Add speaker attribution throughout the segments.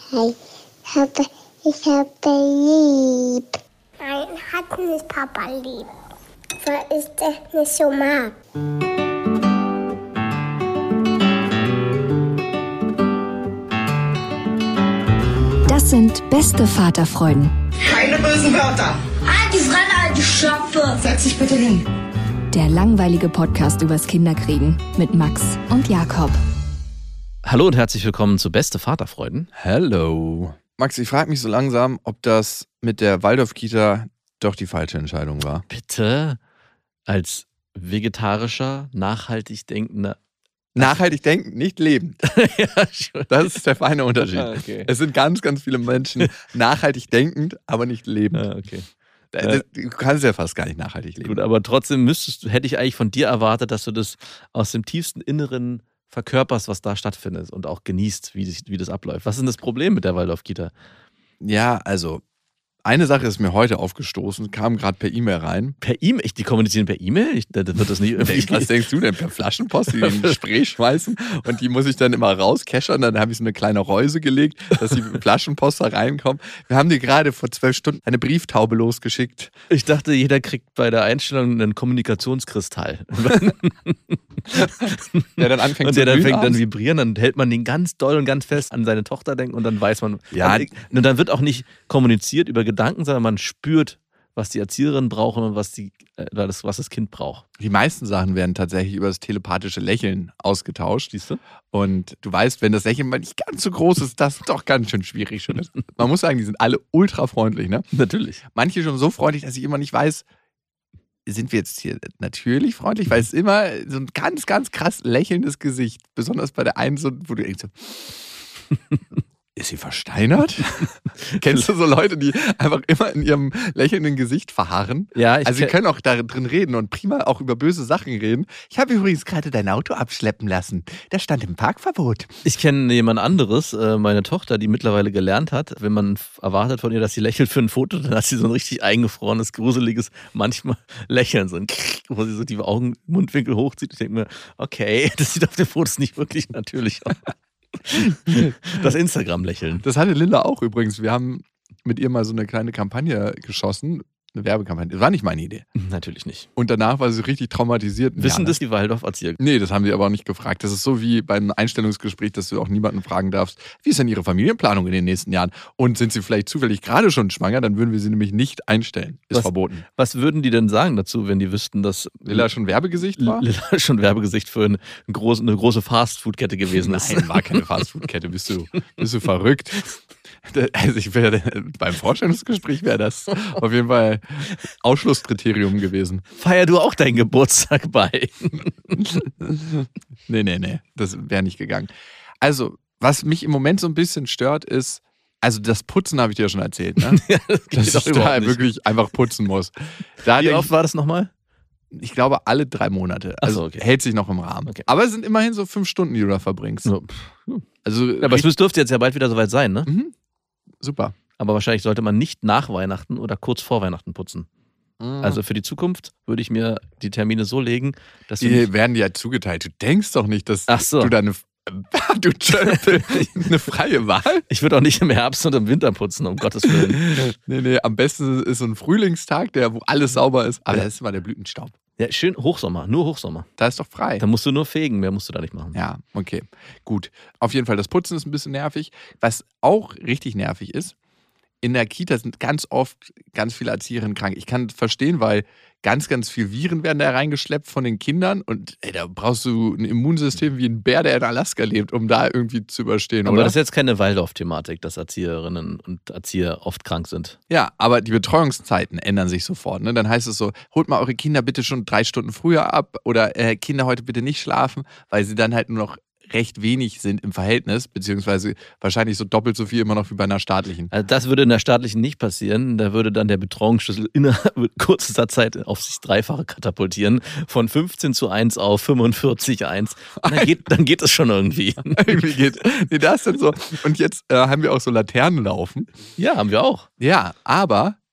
Speaker 1: Hey, ich habe lieb. Nein, hat nicht Papa lieb. Weil ich das nicht so mag.
Speaker 2: Das sind beste Vaterfreuden.
Speaker 3: Keine bösen Wörter.
Speaker 4: Halt die Fremde, alte Schöpfe.
Speaker 3: Setz dich bitte hin.
Speaker 2: Der langweilige Podcast übers Kinderkriegen mit Max und Jakob.
Speaker 5: Hallo und herzlich willkommen zu Beste Vaterfreuden.
Speaker 6: Hello. Max, ich frage mich so langsam, ob das mit der Waldorf-Kita doch die falsche Entscheidung war.
Speaker 5: Bitte, als vegetarischer, nachhaltig denkender...
Speaker 6: Nachhaltig denken, nicht leben.
Speaker 5: Ja, schon.
Speaker 6: Das ist der feine Unterschied.
Speaker 5: Okay.
Speaker 6: Es sind ganz, ganz viele Menschen nachhaltig denkend, aber nicht lebend.
Speaker 5: Okay.
Speaker 6: Du kannst ja fast gar nicht nachhaltig leben.
Speaker 5: Gut, aber trotzdem hätte ich eigentlich von dir erwartet, dass du das aus dem tiefsten Inneren verkörperst, was da stattfindet und auch genießt, wie das abläuft. Was ist denn das Problem mit der Waldorf-Kita?
Speaker 6: Ja, also eine Sache ist mir heute aufgestoßen, kam gerade per E-Mail rein.
Speaker 5: Per E-Mail? Die kommunizieren per E-Mail? Das wird das nicht irgendwie...
Speaker 6: Was denkst du denn? Per Flaschenpost, die in ein Spray schmeißen und die muss ich dann immer rauskeschern. Dann habe ich so eine kleine Reuse gelegt, dass die Flaschenpost da reinkommt. Wir haben dir gerade vor 12 Stunden eine Brieftaube losgeschickt.
Speaker 5: Ich dachte, jeder kriegt bei der Einstellung einen Kommunikationskristall.
Speaker 6: Der dann anfängt
Speaker 5: und der
Speaker 6: zu
Speaker 5: dann fängt
Speaker 6: abends.
Speaker 5: dann vibrieren, dann hält man den ganz doll und ganz fest an seine Tochter denken und dann weiß man,
Speaker 6: Ja.
Speaker 5: und dann wird auch nicht kommuniziert über Gedanken, sondern man spürt, was die Erzieherinnen brauchen und was das Kind braucht.
Speaker 6: Die meisten Sachen werden tatsächlich über das telepathische Lächeln ausgetauscht.
Speaker 5: Siehst du?
Speaker 6: Und du weißt, wenn das Lächeln mal nicht ganz so groß ist, das ist doch ganz schön schwierig. Man muss sagen, die sind alle ultra freundlich, ne?
Speaker 5: Natürlich.
Speaker 6: Manche schon so freundlich, dass ich immer nicht weiß, sind wir jetzt hier natürlich freundlich? Weil es immer so ein ganz, ganz krass lächelndes Gesicht. Besonders bei der einen, so, wo du denkst, so, ist sie versteinert? Kennst du so Leute, die einfach immer in ihrem lächelnden Gesicht verharren?
Speaker 5: Ja,
Speaker 6: Also sie können auch da drin reden und prima auch über böse Sachen reden. Ich habe übrigens gerade dein Auto abschleppen lassen. Der stand im Parkverbot.
Speaker 5: Ich kenne jemand anderes, meine Tochter, die mittlerweile gelernt hat, wenn man erwartet von ihr, dass sie lächelt für ein Foto, dann hat sie so ein richtig eingefrorenes, gruseliges, manchmal Lächeln, so ein wo sie so die Augen, Mundwinkel hochzieht. Ich denke mir, okay, das sieht auf den Fotos nicht wirklich natürlich aus. Das Instagram-Lächeln.
Speaker 6: Das hatte Linda auch übrigens. Wir haben mit ihr mal so eine kleine Kampagne geschossen. Eine Werbekampagne. Das war nicht meine Idee.
Speaker 5: Natürlich nicht.
Speaker 6: Und danach war sie richtig traumatisiert.
Speaker 5: Wissen das die Waldorf-Erzieher?
Speaker 6: Nee, das haben sie aber auch nicht gefragt. Das ist so wie beim Einstellungsgespräch, dass du auch niemanden fragen darfst, wie ist denn ihre Familienplanung in den nächsten Jahren? Und sind sie vielleicht zufällig gerade schon schwanger? Dann würden wir sie nämlich nicht einstellen. Ist verboten.
Speaker 5: Was würden die denn sagen dazu, wenn die wüssten, dass
Speaker 6: Lilla schon Werbegesicht war?
Speaker 5: Lilla schon Werbegesicht für eine große Fastfood-Kette gewesen ist?
Speaker 6: Nein, war keine Fastfood-Kette. Bist du verrückt? Also beim Vorstellungsgespräch wäre das auf jeden Fall Ausschlusskriterium gewesen.
Speaker 5: Feier du auch deinen Geburtstag bei?
Speaker 6: Nee, das wäre nicht gegangen. Also, was mich im Moment so ein bisschen stört, ist, also das Putzen habe ich dir ja schon erzählt, ne?
Speaker 5: Ja, das geht
Speaker 6: Dass
Speaker 5: doch
Speaker 6: ich
Speaker 5: überhaupt
Speaker 6: da
Speaker 5: nicht.
Speaker 6: wirklich einfach putzen muss. Da
Speaker 5: Wie oft war das nochmal?
Speaker 6: Ich glaube, alle 3 Monate. Also
Speaker 5: Ach so, okay.
Speaker 6: hält sich noch im Rahmen.
Speaker 5: Okay.
Speaker 6: Aber es sind immerhin so 5 Stunden, die du da verbringst.
Speaker 5: So.
Speaker 6: Also,
Speaker 5: Aber es dürfte jetzt ja bald wieder soweit sein, ne?
Speaker 6: super.
Speaker 5: Aber wahrscheinlich sollte man nicht nach Weihnachten oder kurz vor Weihnachten putzen. Also für die Zukunft würde ich mir die Termine so legen, dass du
Speaker 6: Die werden dir ja zugeteilt. Du denkst doch nicht, dass
Speaker 5: Ach so.
Speaker 6: du da du Tölpel, eine freie Wahl?
Speaker 5: Ich würde auch nicht im Herbst und im Winter putzen, um Gottes Willen.
Speaker 6: Nee, am besten ist so ein Frühlingstag, wo alles sauber ist. Aber das ist immer der Blütenstaub.
Speaker 5: Ja, schön Hochsommer, nur Hochsommer.
Speaker 6: Da ist doch frei.
Speaker 5: Da musst du nur fegen, mehr musst du da nicht machen.
Speaker 6: Ja, okay. Gut. Auf jeden Fall, das Putzen ist ein bisschen nervig. Was auch richtig nervig ist, in der Kita sind ganz oft ganz viele Erzieherinnen krank. Ich kann verstehen, weil ganz, ganz viel Viren werden da reingeschleppt von den Kindern und da brauchst du ein Immunsystem wie ein Bär, der in Alaska lebt, um da irgendwie zu überstehen,
Speaker 5: Aber
Speaker 6: oder?
Speaker 5: das ist jetzt keine Waldorf-Thematik, dass Erzieherinnen und Erzieher oft krank sind.
Speaker 6: Ja, aber die Betreuungszeiten ändern sich sofort. Ne? Dann heißt es so, holt mal eure Kinder bitte schon 3 Stunden früher ab oder Kinder heute bitte nicht schlafen, weil sie dann halt nur noch recht wenig sind im Verhältnis, beziehungsweise wahrscheinlich so doppelt so viel immer noch wie bei einer staatlichen.
Speaker 5: Also das würde in der staatlichen nicht passieren. Da würde dann der Betreuungsschlüssel innerhalb kurzer Zeit auf sich dreifache katapultieren. Von 15:1 auf 45:1. Dann geht es schon irgendwie.
Speaker 6: Irgendwie geht. Nee, das ist dann so. Und jetzt haben wir auch so Laternen laufen.
Speaker 5: Ja, haben wir auch.
Speaker 6: Ja, aber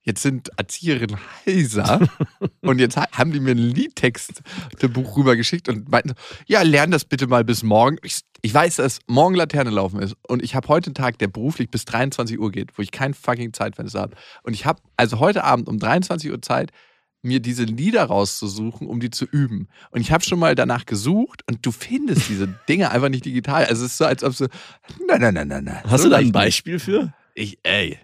Speaker 6: Jetzt sind Erzieherinnen heiser und jetzt haben die mir ein Liedtextbuch rübergeschickt und meinten, ja, lern das bitte mal bis morgen. Ich weiß, dass morgen Laterne laufen ist und ich habe heute einen Tag, der beruflich bis 23 Uhr geht, wo ich kein fucking Zeitfenster habe. Und ich habe also heute Abend um 23 Uhr Zeit, mir diese Lieder rauszusuchen, um die zu üben. Und ich habe schon mal danach gesucht und du findest diese Dinge einfach nicht digital. Also es ist so, als ob so, nein.
Speaker 5: Hast
Speaker 6: so
Speaker 5: du da ein Beispiel für?
Speaker 6: Ich,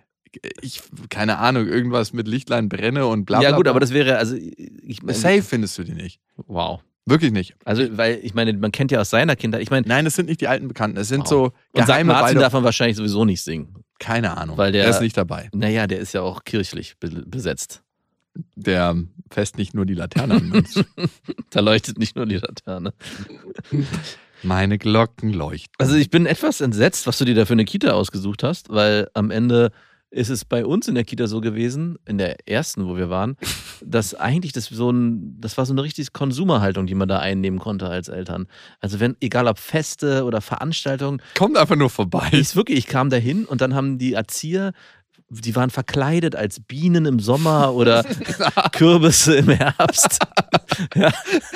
Speaker 6: keine Ahnung, irgendwas mit Lichtlein brenne und bla bla.
Speaker 5: Ja gut,
Speaker 6: bla.
Speaker 5: aber das wäre, also
Speaker 6: Safe findest du die nicht.
Speaker 5: Wow.
Speaker 6: Wirklich nicht.
Speaker 5: Also, weil ich meine, man kennt ja aus seiner Kindheit, ich meine...
Speaker 6: Nein, das sind nicht die alten Bekannten, es sind
Speaker 5: Wow.
Speaker 6: so
Speaker 5: Und
Speaker 6: geheime
Speaker 5: Martin
Speaker 6: Beide.
Speaker 5: darf man wahrscheinlich sowieso nicht singen.
Speaker 6: Keine Ahnung,
Speaker 5: Weil der
Speaker 6: ist nicht dabei.
Speaker 5: Naja, der ist ja auch kirchlich besetzt.
Speaker 6: Der fässt nicht nur die Laterne an. Mensch.
Speaker 5: Da leuchtet nicht nur die Laterne.
Speaker 6: Meine Glocken leuchten.
Speaker 5: Also ich bin etwas entsetzt, was du dir da für eine Kita ausgesucht hast, weil am Ende ist es bei uns in der Kita so gewesen, in der ersten, wo wir waren, dass eigentlich das war so eine richtige Konsumerhaltung, die man da einnehmen konnte als Eltern. Also egal ob Feste oder Veranstaltungen.
Speaker 6: Kommt einfach nur vorbei.
Speaker 5: Ich kam da hin und dann haben die Erzieher, die waren verkleidet als Bienen im Sommer oder Kürbisse im Herbst. Ja.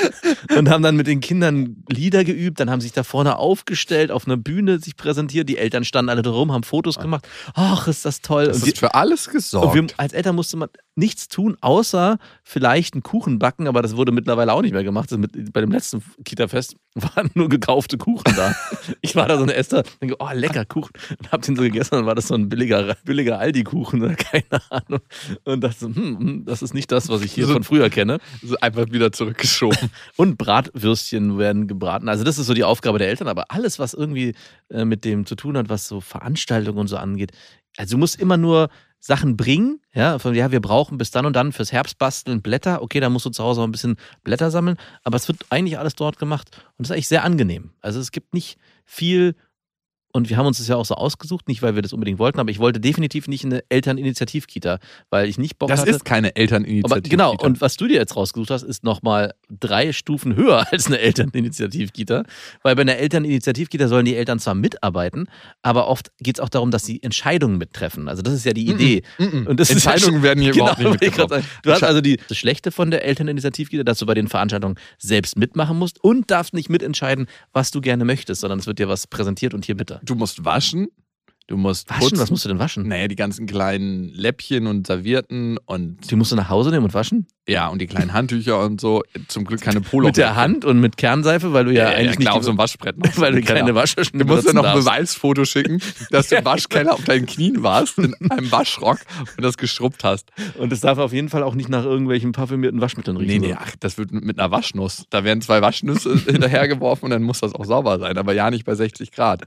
Speaker 5: Und haben dann mit den Kindern Lieder geübt, dann haben sich da vorne aufgestellt, auf einer Bühne sich präsentiert. Die Eltern standen alle drum, haben Fotos gemacht. Ach, ist das toll.
Speaker 6: Das ist für alles gesorgt.
Speaker 5: Und als Eltern musste man nichts tun, außer vielleicht einen Kuchen backen, aber das wurde mittlerweile auch nicht mehr gemacht. Bei dem letzten Kita-Fest waren nur gekaufte Kuchen da. Ich war da so eine Esther, denke, oh, lecker Kuchen. Und hab den so gegessen, dann war das so ein billiger Aldi-Kuchen oder keine Ahnung. Und dachte so, das ist nicht das, was ich hier von früher kenne.
Speaker 6: So einfach wieder zurückgeschoben.
Speaker 5: Und Bratwürstchen werden gebraten. Also das ist so die Aufgabe der Eltern, aber alles, was irgendwie mit dem zu tun hat, was so Veranstaltungen und so angeht, also du musst immer nur Sachen bringen, wir brauchen bis dann und dann fürs Herbstbasteln Blätter, okay, da musst du zu Hause auch ein bisschen Blätter sammeln, aber es wird eigentlich alles dort gemacht und das ist eigentlich sehr angenehm. Also es gibt nicht viel. Und wir haben uns das ja auch so ausgesucht, nicht weil wir das unbedingt wollten, aber ich wollte definitiv nicht eine Elterninitiativ-Kita, weil ich nicht Bock hatte.
Speaker 6: Das ist keine Elterninitiativ-Kita.
Speaker 5: Aber genau, und was du dir jetzt rausgesucht hast, ist nochmal 3 Stufen höher als eine Elterninitiativ-Kita, weil bei einer Elterninitiativ-Kita sollen die Eltern zwar mitarbeiten, aber oft geht es auch darum, dass sie Entscheidungen mittreffen. Also das ist ja die Idee. Und das
Speaker 6: Entscheidungen werden hier überhaupt nicht mitgetroffen.
Speaker 5: Du hast also das Schlechte von der Elterninitiativ-Kita, dass du bei den Veranstaltungen selbst mitmachen musst und darfst nicht mitentscheiden, was du gerne möchtest, sondern es wird dir was präsentiert und hier bitte.
Speaker 6: Du musst waschen, du musst putzen.
Speaker 5: Was musst du denn waschen?
Speaker 6: Naja, die ganzen kleinen Läppchen und Servietten und...
Speaker 5: Die musst du nach Hause nehmen und waschen?
Speaker 6: Ja, und die kleinen Handtücher und so. Zum Glück keine Polo.
Speaker 5: Mit der Hand und mit Kernseife, weil du ja eigentlich
Speaker 6: nicht
Speaker 5: auf
Speaker 6: so einem Waschbrett machst.
Speaker 5: Weil du keine Waschmaschine
Speaker 6: Du musst ja noch ein
Speaker 5: darfst.
Speaker 6: Beweisfoto schicken, dass du im Waschkeller auf deinen Knien warst, in einem Waschrock und das geschrubbt hast.
Speaker 5: Und es darf auf jeden Fall auch nicht nach irgendwelchen parfümierten Waschmitteln riechen.
Speaker 6: Nee, ach, das wird mit einer Waschnuss. Da werden 2 Waschnüsse hinterhergeworfen und dann muss das auch sauber sein, aber ja nicht bei 60 Grad.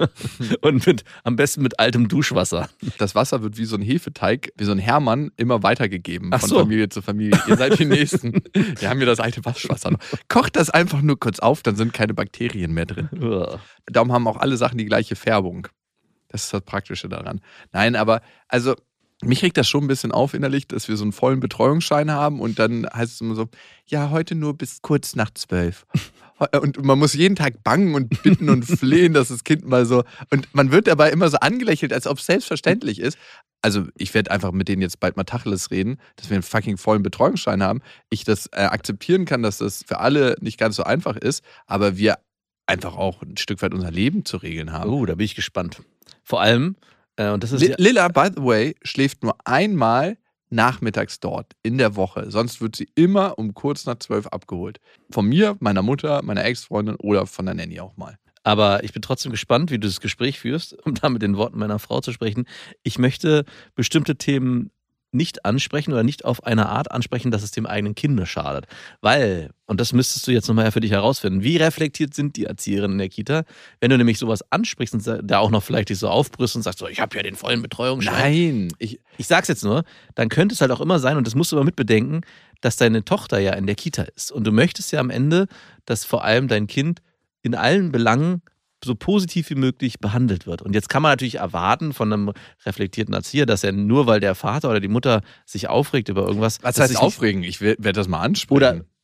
Speaker 5: Und am besten mit altem Duschwasser.
Speaker 6: Das Wasser wird wie so ein Hefeteig, wie so ein Hermann, immer weitergegeben
Speaker 5: Ach
Speaker 6: von
Speaker 5: so.
Speaker 6: Familie zu Familie. Ihr seid die Nächsten. Wir haben hier das alte Waschwasser noch. Kocht das einfach nur kurz auf, dann sind keine Bakterien mehr drin. Darum haben auch alle Sachen die gleiche Färbung. Das ist das Praktische daran. Nein, aber also mich regt das schon ein bisschen auf innerlich, dass wir so einen vollen Betreuungsschein haben und dann heißt es immer so, ja, heute nur bis kurz nach 12. Und man muss jeden Tag bangen und bitten und flehen, dass das Kind mal so... Und man wird dabei immer so angelächelt, als ob es selbstverständlich ist. Also ich werde einfach mit denen jetzt bald mal Tacheles reden, dass wir einen fucking vollen Betreuungsschein haben. Ich das akzeptieren kann, dass das für alle nicht ganz so einfach ist, aber wir einfach auch ein Stück weit unser Leben zu regeln haben.
Speaker 5: Oh, da bin ich gespannt. Vor allem, und das ist
Speaker 6: Lilla, by the way, schläft nur einmal nachmittags dort in der Woche. Sonst wird sie immer um kurz nach 12 abgeholt. Von mir, meiner Mutter, meiner Ex-Freundin oder von der Nanny auch mal.
Speaker 5: Aber ich bin trotzdem gespannt, wie du das Gespräch führst, um da mit den Worten meiner Frau zu sprechen. Ich möchte bestimmte Themen nicht ansprechen oder nicht auf eine Art ansprechen, dass es dem eigenen Kind schadet. Weil, und das müsstest du jetzt nochmal für dich herausfinden, wie reflektiert sind die Erzieherinnen in der Kita, wenn du nämlich sowas ansprichst und da auch noch vielleicht dich so aufbrüst und sagst, so, ich habe ja den vollen Betreuungsschein.
Speaker 6: Nein.
Speaker 5: Ich sag's jetzt nur, dann könnte es halt auch immer sein, und das musst du aber mitbedenken, dass deine Tochter ja in der Kita ist. Und du möchtest ja am Ende, dass vor allem dein Kind in allen Belangen so positiv wie möglich behandelt wird. Und jetzt kann man natürlich erwarten von einem reflektierten Erzieher, dass er nur, weil der Vater oder die Mutter sich aufregt über irgendwas...
Speaker 6: Was heißt aufregen? Ich werde das mal ansprechen.
Speaker 5: Oder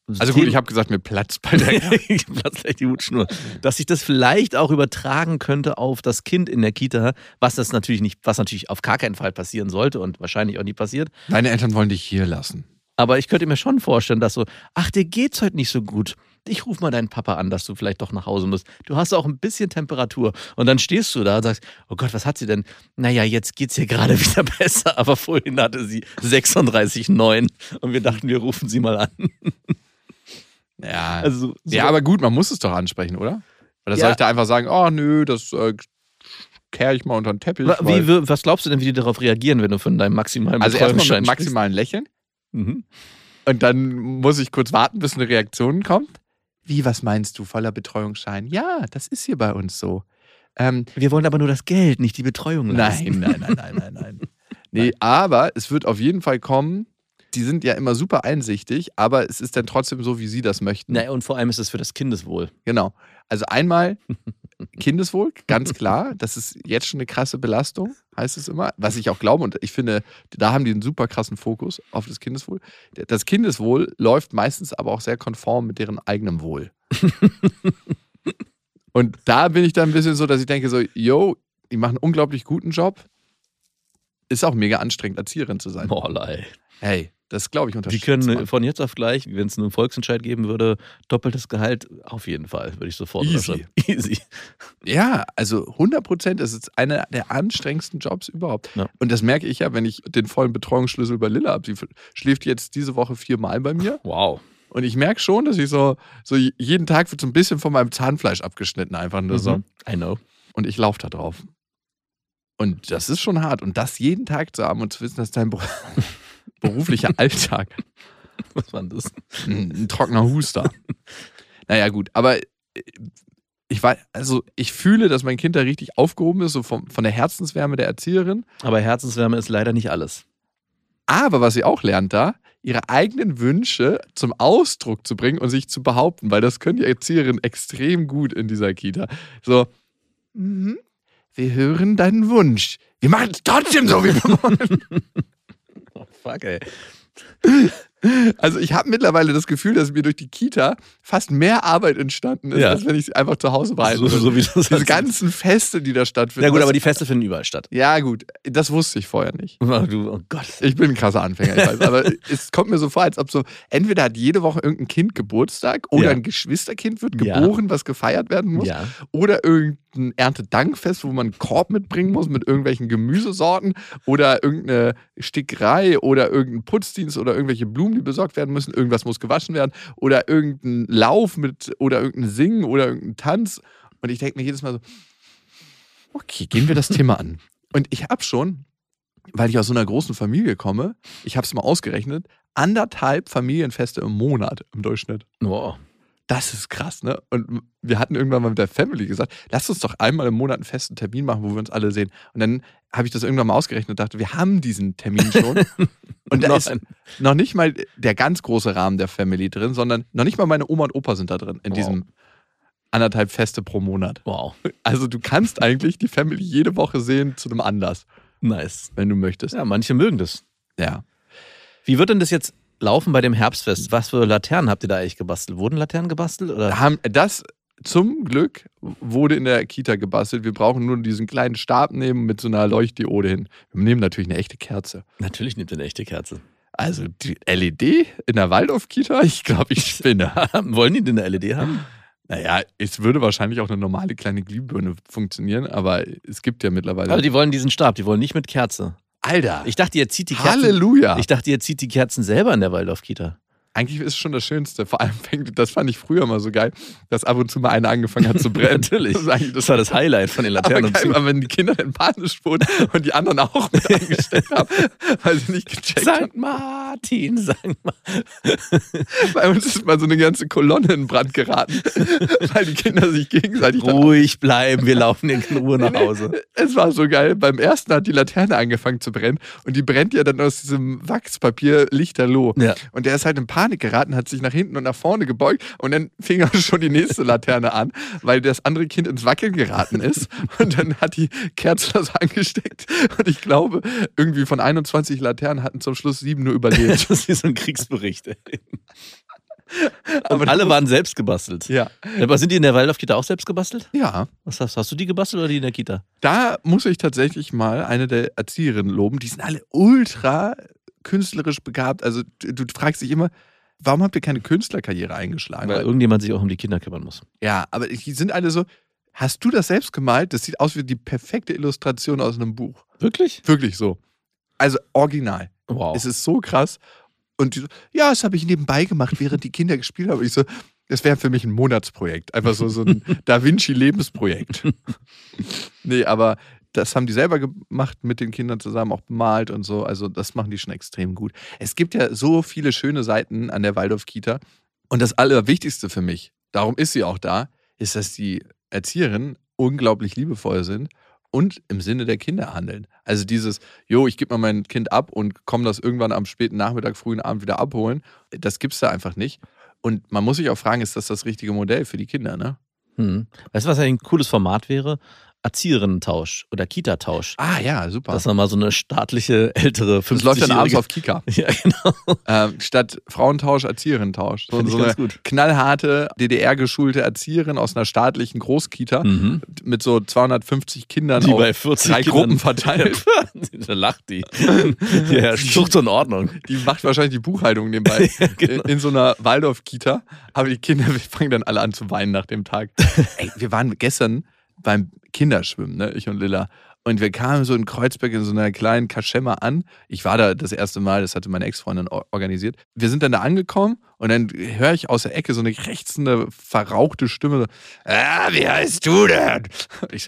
Speaker 6: Also gut, ich habe gesagt, mir platzt bei der
Speaker 5: platzt gleich die Hutschnur. Dass sich das vielleicht auch übertragen könnte auf das Kind in der Kita, was natürlich auf gar keinen Fall passieren sollte und wahrscheinlich auch nie passiert.
Speaker 6: Deine Eltern wollen dich hier lassen.
Speaker 5: Aber ich könnte mir schon vorstellen, dass so, ach, dir geht's heute nicht so gut. Ich ruf mal deinen Papa an, dass du vielleicht doch nach Hause musst. Du hast auch ein bisschen Temperatur. Und dann stehst du da und sagst, oh Gott, was hat sie denn? Naja, jetzt geht's ihr gerade wieder besser. Aber vorhin hatte sie 36,9 und wir dachten, wir rufen sie mal an.
Speaker 6: Ja,
Speaker 5: also,
Speaker 6: ja, aber gut, man muss es doch ansprechen, oder? Oder soll ich da einfach sagen, oh nö, das kehre ich mal unter den Teppich?
Speaker 5: Was glaubst du denn, wie die darauf reagieren, wenn du von deinem maximalen
Speaker 6: Betreuungsschein
Speaker 5: sprichst?
Speaker 6: Also erstmal mit maximalen Lächeln. Mhm. Und dann muss ich kurz warten, bis eine Reaktion kommt. Wie, was meinst du, voller Betreuungsschein? Ja, das ist hier bei uns so.
Speaker 5: Wir wollen aber nur das Geld, nicht die Betreuung leisten.
Speaker 6: Nein. Nee, aber es wird auf jeden Fall kommen. Die sind ja immer super einsichtig, aber es ist dann trotzdem so, wie sie das möchten.
Speaker 5: Naja, und vor allem ist es für das Kindeswohl.
Speaker 6: Genau. Also einmal Kindeswohl, ganz klar. Das ist jetzt schon eine krasse Belastung, heißt es immer. Was ich auch glaube, und ich finde, da haben die einen super krassen Fokus auf das Kindeswohl. Das Kindeswohl läuft meistens aber auch sehr konform mit deren eigenem Wohl. Und da bin ich dann ein bisschen so, dass ich denke so, die machen einen unglaublich guten Job. Ist auch mega anstrengend, Erzieherin zu sein.
Speaker 5: Boah,
Speaker 6: hey, das glaube ich unterschätzt.
Speaker 5: Die können von jetzt auf gleich, wenn es einen Volksentscheid geben würde, doppeltes Gehalt, auf jeden Fall, würde ich sofort
Speaker 6: Easy. Ja, also 100%, das ist einer der anstrengendsten Jobs überhaupt. Ja. Und das merke ich ja, wenn ich den vollen Betreuungsschlüssel bei Lilla habe. Sie schläft jetzt diese Woche 4-mal bei mir.
Speaker 5: Wow.
Speaker 6: Und ich merke schon, dass ich so jeden Tag wird so ein bisschen von meinem Zahnfleisch abgeschnitten, einfach nur so.
Speaker 5: I know.
Speaker 6: Und ich laufe da drauf. Und das ist schon hart. Und das jeden Tag zu haben und zu wissen, dass dein beruflicher Alltag.
Speaker 5: Was war denn das?
Speaker 6: Ein trockener Huster. Naja, gut. Aber ich fühle, dass mein Kind da richtig aufgehoben ist, so von der Herzenswärme der Erzieherin.
Speaker 5: Aber Herzenswärme ist leider nicht alles.
Speaker 6: Aber was sie auch lernt da, ihre eigenen Wünsche zum Ausdruck zu bringen und sich zu behaupten, weil das können die Erzieherinnen extrem gut in dieser Kita. So, wir hören deinen Wunsch. Wir machen es trotzdem so, wie wir wollen.
Speaker 5: Oh, fuck, ey.
Speaker 6: Also ich habe mittlerweile das Gefühl, dass mir durch die Kita fast mehr Arbeit entstanden ist, als wenn ich sie einfach zu Hause behalten würde.
Speaker 5: So wie das
Speaker 6: diese ganzen Feste, die da stattfinden.
Speaker 5: Ja gut, aber die Feste finden überall statt.
Speaker 6: Ja gut, das wusste ich vorher nicht.
Speaker 5: Oh Gott.
Speaker 6: Ich bin ein krasser Anfänger, ich weiß. Aber es kommt mir so vor, als ob so, entweder hat jede Woche irgendein Kind Geburtstag oder ein Geschwisterkind wird geboren, was gefeiert werden muss. Ja. Oder irgendein Erntedankfest, wo man einen Korb mitbringen muss mit irgendwelchen Gemüsesorten oder irgendeine Stickerei oder irgendein Putzdienst oder irgendwelche Blumen, die besorgt werden müssen. Irgendwas muss gewaschen werden oder irgendein Lauf oder irgendein Singen oder irgendein Tanz. Und ich denke mir jedes Mal so, okay, gehen wir das Thema an. Und ich habe schon, weil ich aus so einer großen Familie komme, ich habe es mal ausgerechnet, 1,5 Familienfeste im Monat im Durchschnitt.
Speaker 5: Wow.
Speaker 6: Das ist krass, ne? Und wir hatten irgendwann mal mit der Family gesagt, lasst uns doch einmal im Monat einen festen Termin machen, wo wir uns alle sehen. Und dann habe ich das irgendwann mal ausgerechnet und dachte, wir haben diesen Termin schon. Und da ist noch nicht mal der ganz große Rahmen der Family drin, sondern noch nicht mal meine Oma und Opa sind da drin in diesem 1,5 Feste pro Monat.
Speaker 5: Wow.
Speaker 6: Also du kannst eigentlich die Family jede Woche sehen zu einem Anlass.
Speaker 5: Nice.
Speaker 6: Wenn du möchtest.
Speaker 5: Ja, manche mögen das.
Speaker 6: Ja.
Speaker 5: Wie wird denn das jetzt laufen bei dem Herbstfest? Was für Laternen habt ihr da eigentlich gebastelt? Wurden Laternen gebastelt? Oder?
Speaker 6: Das zum Glück wurde in der Kita gebastelt. Wir brauchen nur diesen kleinen Stab nehmen mit so einer Leuchtdiode hin. Wir nehmen natürlich eine echte Kerze.
Speaker 5: Natürlich nehmt ihr eine echte Kerze.
Speaker 6: Also die LED in der Waldorf-Kita? Ich glaube, ich spinne.
Speaker 5: Wollen die denn eine LED haben?
Speaker 6: Naja, es würde wahrscheinlich auch eine normale kleine Glühbirne funktionieren, aber es gibt ja mittlerweile...
Speaker 5: Also die wollen diesen Stab, die wollen nicht mit Kerze.
Speaker 6: Alter.
Speaker 5: Ich dachte, ihr zieht die Kerzen.
Speaker 6: Halleluja.
Speaker 5: Ich dachte, ihr zieht die Kerzen selber in der Waldorf-Kita.
Speaker 6: Eigentlich ist es schon das Schönste. Vor allem das fand ich früher mal so geil, dass ab und zu mal eine angefangen hat zu brennen.
Speaker 5: Natürlich. Das war das Highlight von den Laternen.
Speaker 6: Aber geil, wenn die Kinder in panisch wurden und die anderen auch mit angesteckt haben, weil sie nicht gecheckt haben.
Speaker 5: St. Martin, St. Martin.
Speaker 6: Bei uns ist mal so eine ganze Kolonne in Brand geraten, weil die Kinder sich gegenseitig...
Speaker 5: Ruhig bleiben, wir laufen in Ruhe nach Hause.
Speaker 6: Es war so geil. Beim ersten hat die Laterne angefangen zu brennen und die brennt ja dann aus diesem Wachspapier lichterloh. Ja. Und der ist halt in Panik geraten, hat sich nach hinten und nach vorne gebeugt und dann fing auch schon die nächste Laterne an, weil das andere Kind ins Wackeln geraten ist und dann hat die Kerze das angesteckt und ich glaube, irgendwie von 21 Laternen hatten zum Schluss 7 nur überlebt.
Speaker 5: Das ist wie so ein Kriegsbericht. Und alle waren selbst gebastelt.
Speaker 6: Ja.
Speaker 5: Aber sind die in der Waldorf-Kita auch selbst gebastelt?
Speaker 6: Ja.
Speaker 5: Was hast du die gebastelt oder die in der Kita?
Speaker 6: Da muss ich tatsächlich mal eine der Erzieherinnen loben. Die sind alle ultra künstlerisch begabt. Also du fragst dich immer, warum habt ihr keine Künstlerkarriere eingeschlagen?
Speaker 5: Weil irgendjemand sich auch um die Kinder kümmern muss.
Speaker 6: Ja, aber die sind alle so, hast du das selbst gemalt? Das sieht aus wie die perfekte Illustration aus einem Buch.
Speaker 5: Wirklich?
Speaker 6: Wirklich so. Also original.
Speaker 5: Wow.
Speaker 6: Es ist so krass. Und die so, ja, das habe ich nebenbei gemacht, während die Kinder gespielt haben. Ich so, das wäre für mich ein Monatsprojekt. Einfach so ein Da Vinci-Lebensprojekt. Nee, aber das haben die selber gemacht, mit den Kindern zusammen auch bemalt und so. Also das machen die schon extrem gut. Es gibt ja so viele schöne Seiten an der Waldorf-Kita. Und das Allerwichtigste für mich, darum ist sie auch da, ist, dass die Erzieherinnen unglaublich liebevoll sind und im Sinne der Kinder handeln. Also dieses, ich gebe mal mein Kind ab und komme das irgendwann am späten Nachmittag, frühen Abend wieder abholen, das gibt's da einfach nicht. Und man muss sich auch fragen, ist das richtige Modell für die Kinder, ne?
Speaker 5: Weißt du, was ein cooles Format wäre? Erzieherinnen-Tausch oder Kita-Tausch.
Speaker 6: Ah ja, super.
Speaker 5: Das ist nochmal so eine staatliche, ältere 50-Jährige.
Speaker 6: Das läuft dann abends auf Kika.
Speaker 5: Ja, genau.
Speaker 6: Statt Frauentausch, Erzieherinnen-Tausch. So eine
Speaker 5: gut.
Speaker 6: knallharte, DDR-geschulte Erzieherin aus einer staatlichen Großkita mit so 250 Kindern
Speaker 5: die
Speaker 6: auf
Speaker 5: bei 40
Speaker 6: 3 Gruppen verteilt.
Speaker 5: Da lacht die. Ja, Zucht und Ordnung.
Speaker 6: Die macht wahrscheinlich die Buchhaltung nebenbei
Speaker 5: Genau.
Speaker 6: in so einer Waldorf-Kita. Aber die Kinder fangen dann alle an zu weinen nach dem Tag. Ey, wir waren gestern beim Kinderschwimmen, ne? Ich und Lilla. Und wir kamen so in Kreuzberg in so einer kleinen Kaschemme an. Ich war da das erste Mal, das hatte meine Ex-Freundin organisiert. Wir sind dann da angekommen und dann höre ich aus der Ecke so eine krächzende, verrauchte Stimme. So, wie heißt du denn? Ich,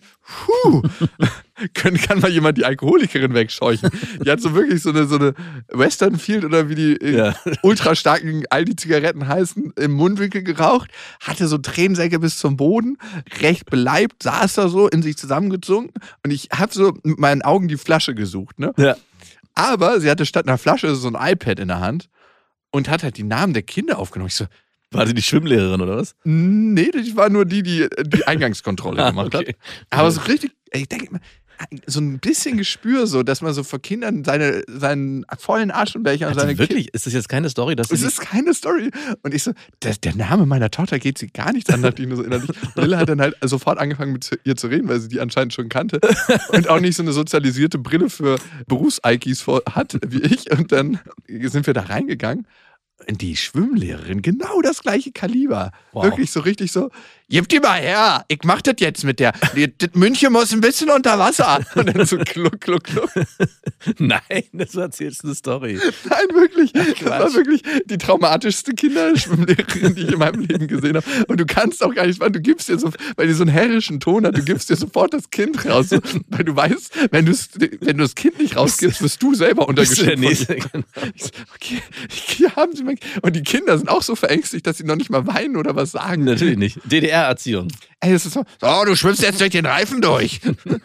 Speaker 6: kann mal jemand die Alkoholikerin wegscheuchen? Die hat so wirklich so eine Westernfield oder wie die ultra starken Aldi-Zigaretten heißen, im Mundwinkel geraucht, hatte so Tränensäcke bis zum Boden, recht beleibt, saß da so in sich zusammengezogen und ich habe so mit meinen Augen die Flasche gesucht, ne? Ja. Aber sie hatte statt einer Flasche so ein iPad in der Hand und hat halt die Namen der Kinder aufgenommen. Ich so,
Speaker 5: war sie die Schwimmlehrerin oder was?
Speaker 6: Nee, das war nur die Eingangskontrolle gemacht hat. Aber so richtig, ich denke immer, so ein bisschen Gespür so, dass man so vor Kindern seinen vollen Aschenbecher und seine
Speaker 5: wirklich? Ist das jetzt keine Story?
Speaker 6: Es ist keine Story. Und ich so, der Name meiner Tochter geht sie gar nichts an, dachte ich nur so innerlich. Und Lilla hat dann halt sofort angefangen mit ihr zu reden, weil sie die anscheinend schon kannte und auch nicht so eine sozialisierte Brille für Berufs-Eikis hat wie ich. Und dann sind wir da reingegangen. Die Schwimmlehrerin, genau das gleiche Kaliber. Wow. Wirklich so richtig so, gib die mal her, ich mach das jetzt mit der. Das München muss ein bisschen unter Wasser. Und dann so kluck, kluck, kluck.
Speaker 5: Nein, das war jetzt eine Story.
Speaker 6: Nein, wirklich. Das war wirklich die traumatischste Kinderschwimmlehrerin, die ich in meinem Leben gesehen habe. Und du kannst auch gar nicht, du gibst dir so, weil die so einen herrischen Ton hat, du gibst dir sofort das Kind raus. So, weil du weißt, wenn du das Kind nicht rausgibst, wirst du selber untergeschrieben. Genau. Ich so, okay, hier haben sie mal. Und die Kinder sind auch so verängstigt, dass sie noch nicht mal weinen oder was sagen.
Speaker 5: Natürlich nicht. DDR-Erziehung.
Speaker 6: Ey, es ist so, du schwimmst jetzt durch den Reifen durch.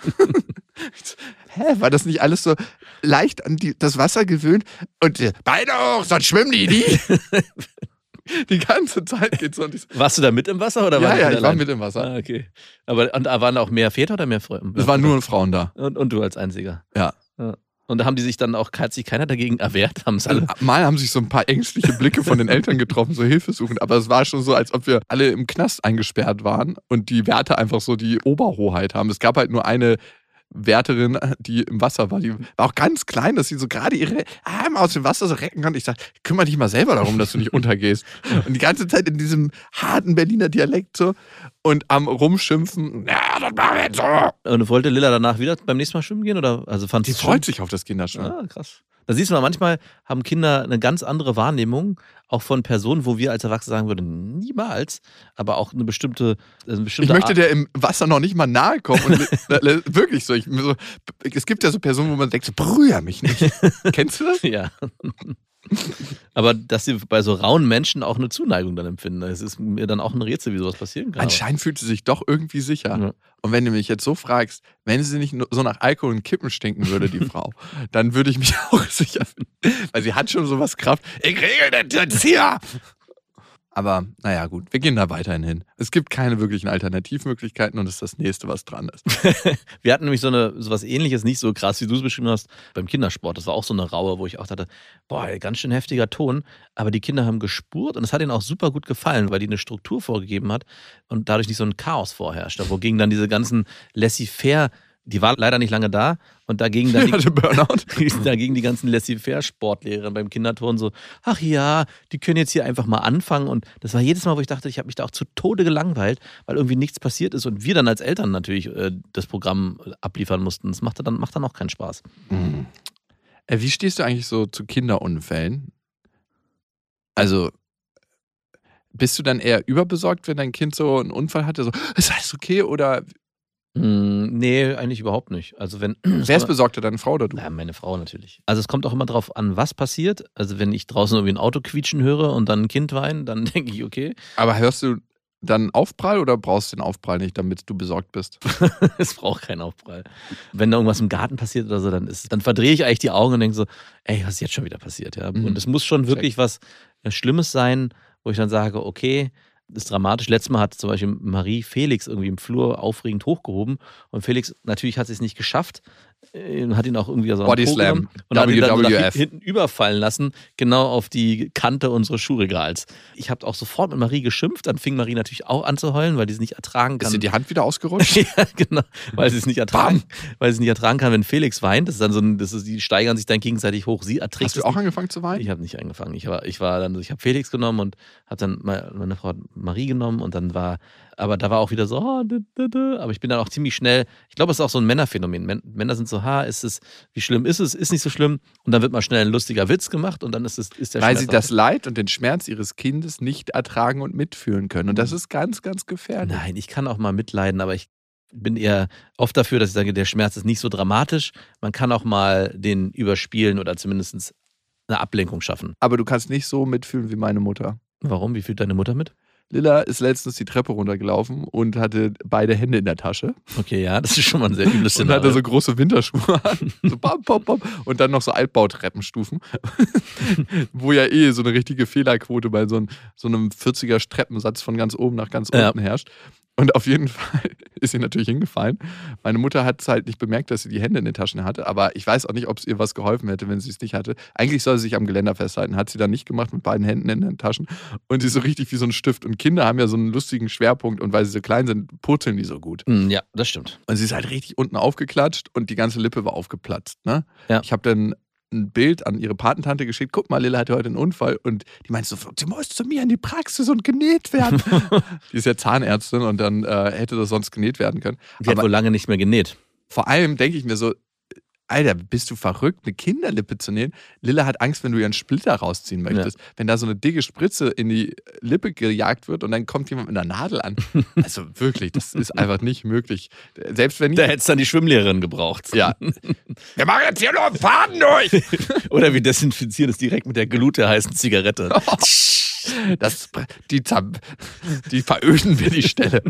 Speaker 6: Hä, war das nicht alles so leicht an das Wasser gewöhnt? Und Beine hoch, sonst schwimmen die nie. Die ganze Zeit geht's so.
Speaker 5: Warst du da mit im Wasser? Oder
Speaker 6: Ja, ich war mit im Wasser.
Speaker 5: Ah, okay. Aber und waren auch mehr Väter oder mehr Frauen?
Speaker 6: Es waren nur Frauen da.
Speaker 5: Und du als Einziger.
Speaker 6: Ja.
Speaker 5: Und da haben die sich dann auch, hat sich keiner dagegen erwehrt?
Speaker 6: Mal haben sich so ein paar ängstliche Blicke von den Eltern getroffen, so hilfesuchend. Aber es war schon so, als ob wir alle im Knast eingesperrt waren und die Wärter einfach so die Oberhoheit haben. Es gab halt nur eine Wärterin, die im Wasser war. Die war auch ganz klein, dass sie so gerade ihre Arme aus dem Wasser so recken kann. Ich sag, kümmere dich mal selber darum, dass du nicht untergehst. Und die ganze Zeit in diesem harten Berliner Dialekt so und am Rumschimpfen, das machen wir jetzt so.
Speaker 5: Und wollte Lilla danach wieder beim nächsten Mal schwimmen gehen? Oder? Also
Speaker 6: die freut sich auf das Kinderschwimmen.
Speaker 5: Ah, krass. Da siehst du mal, manchmal haben Kinder eine ganz andere Wahrnehmung, auch von Personen, wo wir als Erwachsene sagen würden, niemals, aber auch eine bestimmte
Speaker 6: ich möchte der im Wasser noch nicht mal nahe kommen. Und wirklich so, es gibt ja so Personen, wo man denkt, so, berühr mich nicht. Kennst du das?
Speaker 5: Ja. Aber dass sie bei so rauen Menschen auch eine Zuneigung dann empfinden, das ist mir dann auch ein Rätsel, wie sowas passieren kann.
Speaker 6: Anscheinend fühlt sie sich doch irgendwie sicher. Ja. Und wenn du mich jetzt so fragst, wenn sie nicht so nach Alkohol und Kippen stinken würde, die Frau, dann würde ich mich auch sicher finden. Weil sie hat schon sowas Kraft. Ich regel das jetzt hier! Aber naja, gut, wir gehen da weiterhin hin. Es gibt keine wirklichen Alternativmöglichkeiten und das ist das Nächste, was dran ist.
Speaker 5: Wir hatten nämlich so was Ähnliches, nicht so krass, wie du es beschrieben hast, beim Kindersport. Das war auch so eine Raue, wo ich auch dachte, boah, ganz schön heftiger Ton. Aber die Kinder haben gespurt und es hat ihnen auch super gut gefallen, weil die eine Struktur vorgegeben hat und dadurch nicht so ein Chaos vorherrschte, wogegen dann diese ganzen laissez-faire, die war leider nicht lange da und dagegen dann dagegen die ganzen Laissez-faire-Sportlehrerinnen beim Kinderturnen so, ach ja, die können jetzt hier einfach mal anfangen und das war jedes Mal, wo ich dachte, ich habe mich da auch zu Tode gelangweilt, weil irgendwie nichts passiert ist und wir dann als Eltern natürlich das Programm abliefern mussten. Das macht dann auch keinen Spaß.
Speaker 6: Mhm. Wie stehst du eigentlich so zu Kinderunfällen? Also bist du dann eher überbesorgt, wenn dein Kind so einen Unfall hatte, so, ist alles okay oder...
Speaker 5: Nee, eigentlich überhaupt nicht. Also
Speaker 6: Wer ist besorgter, deine Frau oder du?
Speaker 5: Ja, meine Frau natürlich. Also es kommt auch immer drauf an, was passiert. Also wenn ich draußen irgendwie ein Auto quietschen höre und dann ein Kind weinen, dann denke ich, okay.
Speaker 6: Aber hörst du dann Aufprall oder brauchst du den Aufprall nicht, damit du besorgt bist?
Speaker 5: Es braucht keinen Aufprall. Wenn da irgendwas im Garten passiert oder so, dann verdrehe ich eigentlich die Augen und denke so, ey, was ist jetzt schon wieder passiert? Ja? Und es muss schon wirklich was Schlimmes sein, wo ich dann sage, okay, das ist dramatisch. Letztes Mal hat zum Beispiel Marie Felix irgendwie im Flur aufregend hochgehoben und Felix natürlich hat es nicht geschafft, hat ihn auch irgendwie so
Speaker 6: Bodyslam
Speaker 5: und hat ihn dann hinten überfallen lassen, genau auf die Kante unseres Schuhregals. Ich habe auch sofort mit Marie geschimpft, dann fing Marie natürlich auch an zu heulen, weil die es nicht ertragen kann.
Speaker 6: Ist dir die Hand wieder ausgerutscht?
Speaker 5: Ja, genau, weil sie es nicht ertragen kann, wenn Felix weint. Das ist dann so die steigern sich dann gegenseitig hoch. Sie erträgt.
Speaker 6: Hast du auch angefangen zu weinen?
Speaker 5: Ich habe nicht angefangen. Ich habe Felix genommen und habe dann meine Frau Marie genommen und dann aber da war auch wieder so, aber ich bin dann auch ziemlich schnell, ich glaube, es ist auch so ein Männerphänomen. Männer sind so, wie schlimm ist es? Ist nicht so schlimm. Und dann wird mal schnell ein lustiger Witz gemacht und dann ist der
Speaker 6: Weil sie das Leid und den Schmerz ihres Kindes nicht ertragen und mitfühlen können. Und das ist ganz, ganz gefährlich.
Speaker 5: Nein, ich kann auch mal mitleiden, aber ich bin eher oft dafür, dass ich sage, der Schmerz ist nicht so dramatisch. Man kann auch mal den überspielen oder zumindest eine Ablenkung schaffen.
Speaker 6: Aber du kannst nicht so mitfühlen wie meine Mutter.
Speaker 5: Warum? Wie fühlt deine Mutter mit?
Speaker 6: Lilla ist letztens die Treppe runtergelaufen und hatte beide Hände in der Tasche.
Speaker 5: Okay, ja, das ist schon mal ein sehr übles Szenario.
Speaker 6: Und hatte so große Winterschuhe an. So bam, bam, bam. Und dann noch so Altbautreppenstufen. Wo ja so eine richtige Fehlerquote bei so einem 40er Treppensatz von ganz oben nach ganz unten herrscht. Und auf jeden Fall ist sie natürlich hingefallen. Meine Mutter hat es halt nicht bemerkt, dass sie die Hände in den Taschen hatte. Aber ich weiß auch nicht, ob es ihr was geholfen hätte, wenn sie es nicht hatte. Eigentlich soll sie sich am Geländer festhalten. Hat sie dann nicht gemacht mit beiden Händen in den Taschen. Und sie ist so richtig wie so ein Stift. Und Kinder haben ja so einen lustigen Schwerpunkt. Und weil sie so klein sind, purzeln die so gut.
Speaker 5: Ja, das stimmt.
Speaker 6: Und sie ist halt richtig unten aufgeklatscht und die ganze Lippe war aufgeplatzt. Ne?
Speaker 5: Ja.
Speaker 6: Ich habe dann ein Bild an ihre Patentante geschickt. Guck mal, Lilla hatte heute einen Unfall. Und die meinte so, sie muss zu mir in die Praxis und genäht werden. Die ist ja Zahnärztin und dann hätte das sonst genäht werden können.
Speaker 5: Die hat wohl lange nicht mehr genäht.
Speaker 6: Vor allem denke ich mir so, Alter, bist du verrückt, eine Kinderlippe zu nähen? Lilla hat Angst, wenn du ihren Splitter rausziehen möchtest. Ja. Wenn da so eine dicke Spritze in die Lippe gejagt wird und dann kommt jemand mit einer Nadel an. Also wirklich, das ist einfach nicht möglich. Selbst wenn
Speaker 5: da hättest du dann die Schwimmlehrerin gebraucht.
Speaker 6: Ja. Wir machen jetzt hier nur einen Faden durch.
Speaker 5: Oder wir desinfizieren es direkt mit der Glut der heißen Zigarette.
Speaker 6: Die veröden wir die Stelle.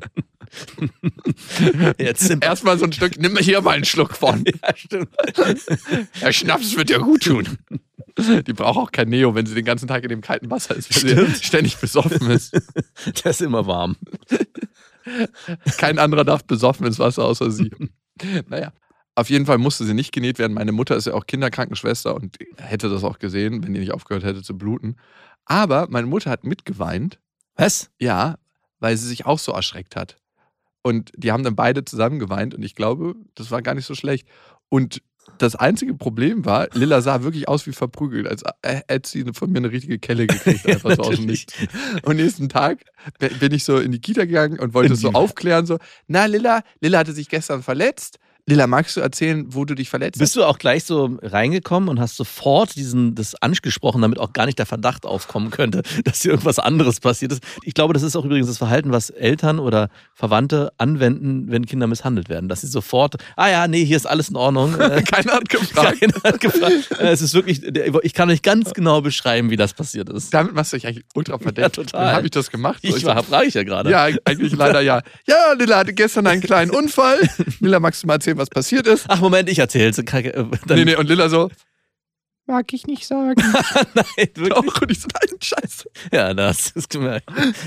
Speaker 5: Erstmal so ein Stück, nimm mir hier mal einen Schluck von.
Speaker 6: Ja, stimmt. Der Schnaps wird dir gut tun. Die braucht auch kein Neo, wenn sie den ganzen Tag in dem kalten Wasser ist, weil sie ständig besoffen ist.
Speaker 5: Der ist immer warm.
Speaker 6: Kein anderer darf besoffen ins Wasser außer sie. Naja. Auf jeden Fall musste sie nicht genäht werden. Meine Mutter ist ja auch Kinderkrankenschwester und hätte das auch gesehen, wenn die nicht aufgehört hätte zu bluten. Aber meine Mutter hat mitgeweint.
Speaker 5: Was?
Speaker 6: Ja, weil sie sich auch so erschreckt hat. Und die haben dann beide zusammen geweint und ich glaube, das war gar nicht so schlecht. Und das einzige Problem war, Lilla sah wirklich aus wie verprügelt, als hätte sie von mir eine richtige Kelle gekriegt, einfach so aus dem Nichts. Und nächsten Tag bin ich so in die Kita gegangen und wollte es so aufklären, so, na Lilla hatte sich gestern verletzt. Lilla, magst du erzählen, wo du dich verletzt hast?
Speaker 5: Bist du auch gleich so reingekommen und hast sofort das angesprochen, damit auch gar nicht der Verdacht aufkommen könnte, dass hier irgendwas anderes passiert ist? Ich glaube, das ist auch übrigens das Verhalten, was Eltern oder Verwandte anwenden, wenn Kinder misshandelt werden. Dass sie sofort, hier ist alles in Ordnung.
Speaker 6: Keiner hat gefragt.
Speaker 5: Es ist wirklich, ich kann euch ganz genau beschreiben, wie das passiert ist.
Speaker 6: Damit machst du dich eigentlich ultra verdächtig.
Speaker 5: Ja, total.
Speaker 6: Habe ich das gemacht?
Speaker 5: Frage ich ja gerade.
Speaker 6: Ja, eigentlich leider ja. Ja, Lilla hatte gestern einen kleinen Unfall. Lilla, magst du mal erzählen, was passiert ist?
Speaker 5: Ach Moment, ich erzähl's.
Speaker 6: Nee, und Lilla so, Mag ich nicht sagen.
Speaker 5: Nein, wirklich?
Speaker 6: Doch, und ich so, nein, scheiße.
Speaker 5: Ja, das ist gemerkt.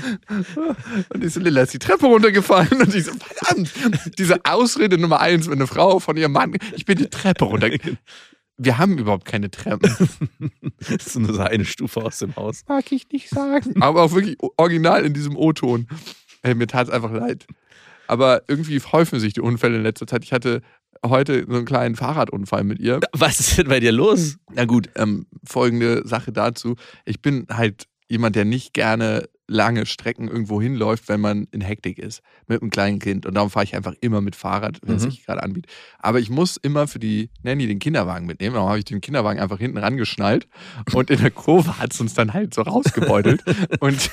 Speaker 6: Und ich so, Lilla ist die Treppe runtergefallen. Und ich so, verdammt. Diese Ausrede Nummer 1, wenn eine Frau von ihrem Mann, ich bin die Treppe runtergefallen. Wir haben überhaupt keine Treppen.
Speaker 5: Das ist nur so eine Stufe aus dem Haus.
Speaker 6: Mag ich nicht sagen. Aber auch wirklich original in diesem O-Ton. Ey, mir tat es einfach leid. Aber irgendwie häufen sich die Unfälle in letzter Zeit. Ich hatte heute so einen kleinen Fahrradunfall mit ihr.
Speaker 5: Was ist denn bei dir los?
Speaker 6: Na gut, folgende Sache dazu. Ich bin halt jemand, der nicht gerne lange Strecken irgendwo hinläuft, wenn man in Hektik ist, mit einem kleinen Kind. Und darum fahre ich einfach immer mit Fahrrad, wenn es sich gerade anbietet. Aber ich muss immer für die Nanny den Kinderwagen mitnehmen. Darum habe ich den Kinderwagen einfach hinten rangeschnallt und in der Kurve hat es uns dann halt so rausgebeutelt. Und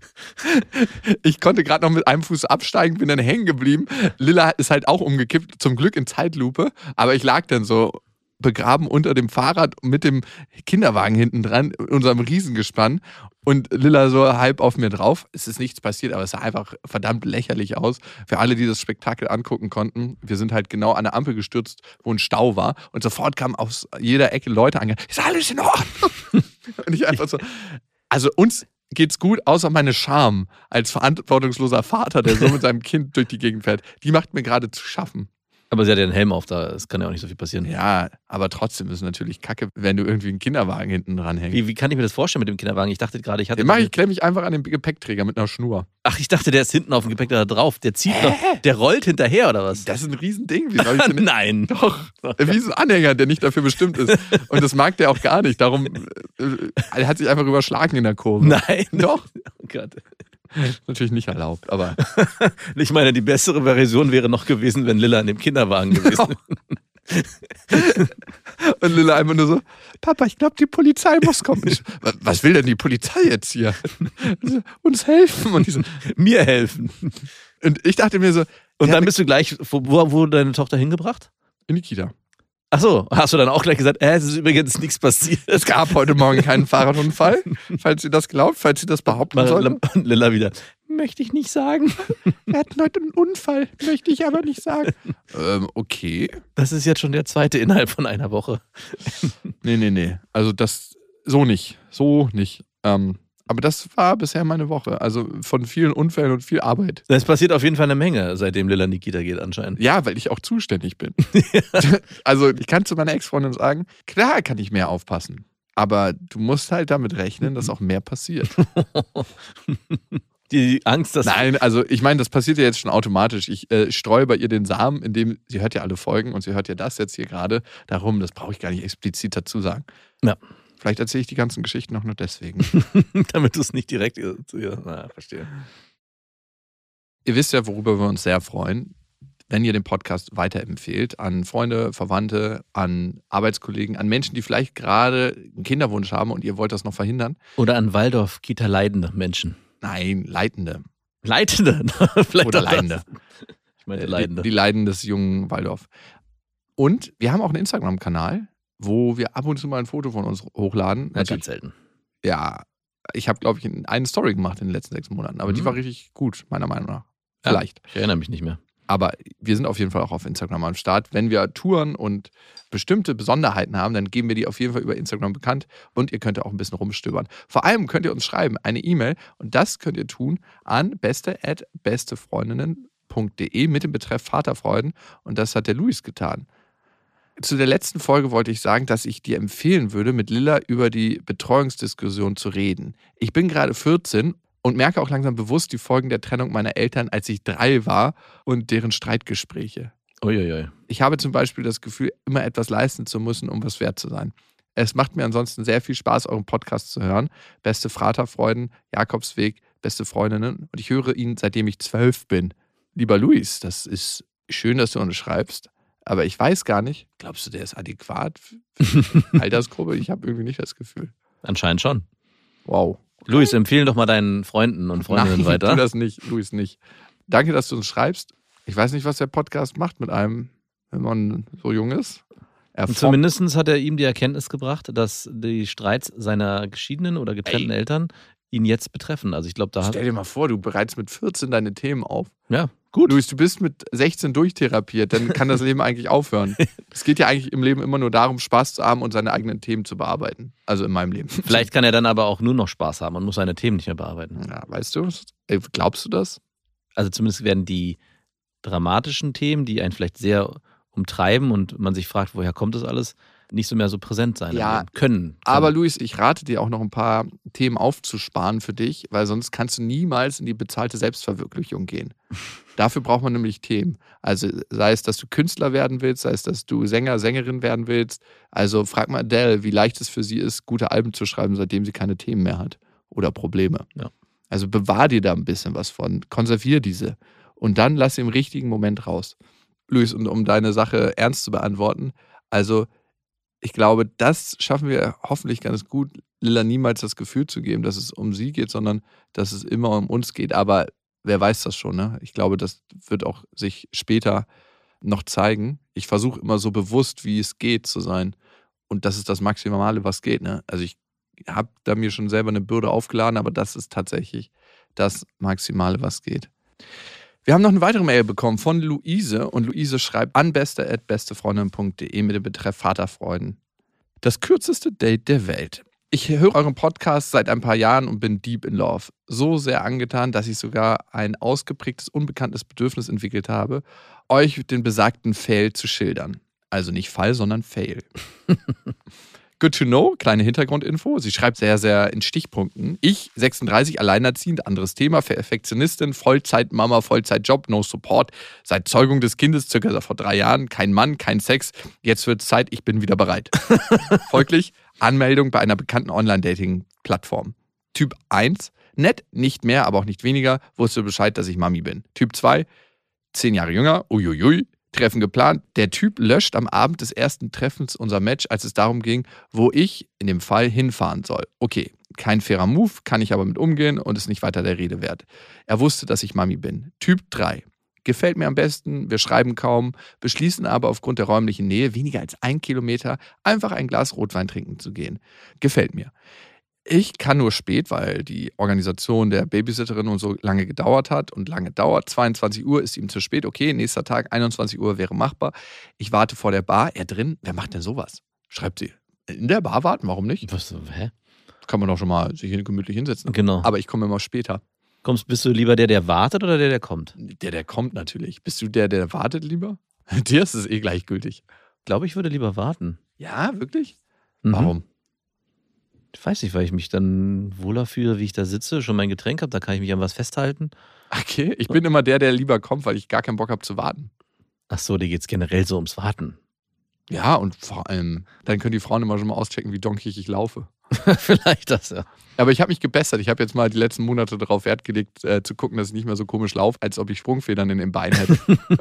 Speaker 6: ich konnte gerade noch mit einem Fuß absteigen, bin dann hängen geblieben. Lilla ist halt auch umgekippt, zum Glück in Zeitlupe. Aber ich lag dann so begraben unter dem Fahrrad mit dem Kinderwagen hinten dran, unserem Riesengespann und Lilla so halb auf mir drauf. Es ist nichts passiert, aber es sah einfach verdammt lächerlich aus. Für alle, die das Spektakel angucken konnten, wir sind halt genau an der Ampel gestürzt, wo ein Stau war und sofort kamen aus jeder Ecke Leute angegangen. Ist alles in Ordnung? Und ich einfach so, also uns geht's gut, außer meine Scham als verantwortungsloser Vater, der so mit seinem Kind durch die Gegend fährt. Die macht mir gerade zu schaffen.
Speaker 5: Aber sie hat ja einen Helm auf, da es kann ja auch nicht so viel passieren.
Speaker 6: Ja, aber trotzdem ist es natürlich kacke, wenn du irgendwie einen Kinderwagen hinten dran hängst.
Speaker 5: Wie kann ich mir das vorstellen mit dem Kinderwagen? Ich dachte gerade,
Speaker 6: ich klemme mich einfach an den Gepäckträger mit einer Schnur.
Speaker 5: Ach, ich dachte, der ist hinten auf dem Gepäckträger drauf. Der zieht noch, der rollt hinterher oder was?
Speaker 6: Das ist ein Riesending. Wie soll ich denn?
Speaker 5: Nein.
Speaker 6: Doch. Wie so ein Anhänger, der nicht dafür bestimmt ist. Und das mag der auch gar nicht. Darum, er hat sich einfach überschlagen in der Kurve.
Speaker 5: Nein.
Speaker 6: Doch.
Speaker 5: Oh Gott.
Speaker 6: Natürlich nicht erlaubt, aber.
Speaker 5: Ich meine, die bessere Version wäre noch gewesen, wenn Lilla in dem Kinderwagen gewesen wäre.
Speaker 6: Und Lilla einfach nur so, Papa, ich glaube, die Polizei muss kommen. Ich, was will denn die Polizei jetzt hier? Uns helfen. Und die so,
Speaker 5: mir helfen.
Speaker 6: Und ich dachte mir so.
Speaker 5: Und dann bist du gleich, wo wurde deine Tochter hingebracht?
Speaker 6: In die Kita.
Speaker 5: Ach so, hast du dann auch gleich gesagt, es ist übrigens nichts passiert.
Speaker 6: Es gab heute Morgen keinen Fahrradunfall, falls sie das glaubt, falls sie das behaupten soll.
Speaker 5: Und Lilla wieder, möchte ich nicht sagen.
Speaker 6: Wir hatten heute einen Unfall, möchte ich aber nicht sagen. Okay.
Speaker 5: Das ist jetzt schon der zweite innerhalb von einer Woche.
Speaker 6: Nee. Also das, so nicht. Aber das war bisher meine Woche. Also von vielen Unfällen und viel Arbeit.
Speaker 5: Es passiert auf jeden Fall eine Menge, seitdem Lilla in die Kita geht anscheinend.
Speaker 6: Ja, weil ich auch zuständig bin. Also ich kann zu meiner Ex-Freundin sagen, klar kann ich mehr aufpassen. Aber du musst halt damit rechnen, dass auch mehr passiert.
Speaker 5: Die Angst, dass...
Speaker 6: Nein, also ich meine, das passiert ja jetzt schon automatisch. Ich streue bei ihr den Samen, indem sie hört ja alle Folgen und sie hört ja das jetzt hier gerade. Darum, das brauche ich gar nicht explizit dazu sagen.
Speaker 5: Ja.
Speaker 6: Vielleicht erzähle ich die ganzen Geschichten auch nur deswegen.
Speaker 5: Damit du es nicht direkt zu ihr... Na, verstehe.
Speaker 6: Ihr wisst ja, worüber wir uns sehr freuen, wenn ihr den Podcast weiterempfehlt an Freunde, Verwandte, an Arbeitskollegen, an Menschen, die vielleicht gerade einen Kinderwunsch haben und ihr wollt das noch verhindern.
Speaker 5: Oder an Waldorf-Kita leidende Menschen.
Speaker 6: Nein, Leitende.
Speaker 5: Leitende? Vielleicht
Speaker 6: oder Leidende.
Speaker 5: Ich meine Leidende.
Speaker 6: Die Leiden des jungen Waldorf. Und wir haben auch einen Instagram-Kanal, wo wir ab und zu mal ein Foto von uns hochladen.
Speaker 5: Ja, ganz selten.
Speaker 6: Ja, ich habe, glaube ich, eine Story gemacht in den letzten 6 Monaten. Aber die war richtig gut, meiner Meinung nach. Vielleicht.
Speaker 5: Ja, ich erinnere mich nicht mehr.
Speaker 6: Aber wir sind auf jeden Fall auch auf Instagram am Start. Wenn wir Touren und bestimmte Besonderheiten haben, dann geben wir die auf jeden Fall über Instagram bekannt. Und ihr könnt auch ein bisschen rumstöbern. Vor allem könnt ihr uns schreiben, eine E-Mail. Und das könnt ihr tun an beste@bestefreundinnen.de mit dem Betreff Vaterfreuden. Und das hat der Luis getan. Zu der letzten Folge wollte ich sagen, dass ich dir empfehlen würde, mit Lilla über die Betreuungsdiskussion zu reden. Ich bin gerade 14 und merke auch langsam bewusst die Folgen der Trennung meiner Eltern, als ich 3 war und deren Streitgespräche.
Speaker 5: Uiuiui.
Speaker 6: Ich habe zum Beispiel das Gefühl, immer etwas leisten zu müssen, um was wert zu sein. Es macht mir ansonsten sehr viel Spaß, euren Podcast zu hören. Beste Vaterfreuden, Jakobsweg, beste Freundinnen. Und ich höre ihn, seitdem ich 12 bin. Lieber Luis, das ist schön, dass du uns schreibst. Aber ich weiß gar nicht, glaubst du, der ist adäquat für die Altersgruppe? Ich habe irgendwie nicht das Gefühl.
Speaker 5: Anscheinend schon.
Speaker 6: Wow.
Speaker 5: Luis, empfehle doch mal deinen Freunden und Freundinnen weiter.
Speaker 6: Tu das nicht, Luis nicht. Danke, dass du uns schreibst. Ich weiß nicht, was der Podcast macht mit einem, wenn man so jung ist.
Speaker 5: Zumindest hat er ihm die Erkenntnis gebracht, dass die Streits seiner geschiedenen oder getrennten Eltern ihn jetzt betreffen. Also ich glaube,
Speaker 6: Stell dir mal vor, du bereitest mit 14 deine Themen auf.
Speaker 5: Ja, Gut.
Speaker 6: Luis, du bist mit 16 durchtherapiert, dann kann das Leben eigentlich aufhören. Es geht ja eigentlich im Leben immer nur darum, Spaß zu haben und seine eigenen Themen zu bearbeiten. Also in meinem Leben.
Speaker 5: Vielleicht kann er dann aber auch nur noch Spaß haben und muss seine Themen nicht mehr bearbeiten.
Speaker 6: Ja, weißt du, glaubst du das?
Speaker 5: Also zumindest werden die dramatischen Themen, die einen vielleicht sehr umtreiben und man sich fragt, woher kommt das alles, nicht so mehr so präsent sein können.
Speaker 6: Aber Luis, ich rate dir auch noch ein paar Themen aufzusparen für dich, weil sonst kannst du niemals in die bezahlte Selbstverwirklichung gehen. Dafür braucht man nämlich Themen. Also sei es, dass du Künstler werden willst, sei es, dass du Sänger, Sängerin werden willst. Also frag mal Adele, wie leicht es für sie ist, gute Alben zu schreiben, seitdem sie keine Themen mehr hat oder Probleme.
Speaker 5: Ja.
Speaker 6: Also bewahr dir da ein bisschen was von, konservier diese und dann lass sie im richtigen Moment raus. Luis, und um deine Sache ernst zu beantworten, also ich glaube, das schaffen wir hoffentlich ganz gut, Lilla niemals das Gefühl zu geben, dass es um sie geht, sondern dass es immer um uns geht. Aber wer weiß das schon, ne? Ich glaube, das wird auch sich später noch zeigen. Ich versuche immer so bewusst, wie es geht, zu sein. Und das ist das Maximale, was geht, ne? Also ich habe da mir schon selber eine Bürde aufgeladen, aber das ist tatsächlich das Maximale, was geht. Wir haben noch eine weitere Mail bekommen von Luise und Luise schreibt an beste@bestefreundin.de mit dem Betreff Vaterfreuden. Das kürzeste Date der Welt. Ich höre euren Podcast seit ein paar Jahren und bin deep in love. So sehr angetan, dass ich sogar ein ausgeprägtes, unbekanntes Bedürfnis entwickelt habe, euch den besagten Fail zu schildern. Also nicht Fall, sondern Fail. Good to know, kleine Hintergrundinfo. Sie schreibt sehr, sehr in Stichpunkten. Ich, 36, alleinerziehend, anderes Thema, Perfektionistin, Vollzeitmama, Vollzeitjob, no support. Seit Zeugung des Kindes, circa vor 3 Jahren, kein Mann, kein Sex. Jetzt wird's Zeit, ich bin wieder bereit. Folglich Anmeldung bei einer bekannten Online-Dating-Plattform. Typ 1, nett, nicht mehr, aber auch nicht weniger, wusste Bescheid, dass ich Mami bin. Typ 2, 10 Jahre jünger, uiuiui. Treffen geplant. Der Typ löscht am Abend des ersten Treffens unser Match, als es darum ging, wo ich in dem Fall hinfahren soll. Okay, kein fairer Move, kann ich aber mit umgehen und ist nicht weiter der Rede wert. Er wusste, dass ich Mami bin. Typ 3. Gefällt mir am besten, wir schreiben kaum, beschließen aber aufgrund der räumlichen Nähe, weniger als 1 Kilometer, einfach ein Glas Rotwein trinken zu gehen. Gefällt mir. Ich kann nur spät, weil die Organisation der Babysitterin und so lange gedauert hat und lange dauert. 22 Uhr ist ihm zu spät. Okay, nächster Tag, 21 Uhr wäre machbar. Ich warte vor der Bar. Er drin. Wer macht denn sowas? Schreibt sie. In der Bar warten? Warum nicht?
Speaker 5: Was, hä?
Speaker 6: Kann man doch schon mal sich gemütlich hinsetzen.
Speaker 5: Genau.
Speaker 6: Aber ich komme immer später.
Speaker 5: Bist du lieber der wartet oder der kommt?
Speaker 6: Der kommt natürlich. Bist du der wartet lieber? Dir ist es gleichgültig.
Speaker 5: Ich glaube, ich würde lieber warten.
Speaker 6: Ja, wirklich?
Speaker 5: Mhm.
Speaker 6: Warum?
Speaker 5: Ich weiß nicht, weil ich mich dann wohler fühle, wie ich da sitze, schon mein Getränk habe, da kann ich mich an was festhalten.
Speaker 6: Okay, ich bin immer der lieber kommt, weil ich gar keinen Bock habe zu warten.
Speaker 5: Ach so, dir geht es generell so ums Warten.
Speaker 6: Ja, und vor allem, dann können die Frauen immer schon mal auschecken, wie donkig ich laufe.
Speaker 5: Vielleicht das, ja.
Speaker 6: Aber ich habe mich gebessert. Ich habe jetzt mal die letzten Monate darauf Wert gelegt, zu gucken, dass ich nicht mehr so komisch laufe, als ob ich Sprungfedern in den Beinen hätte.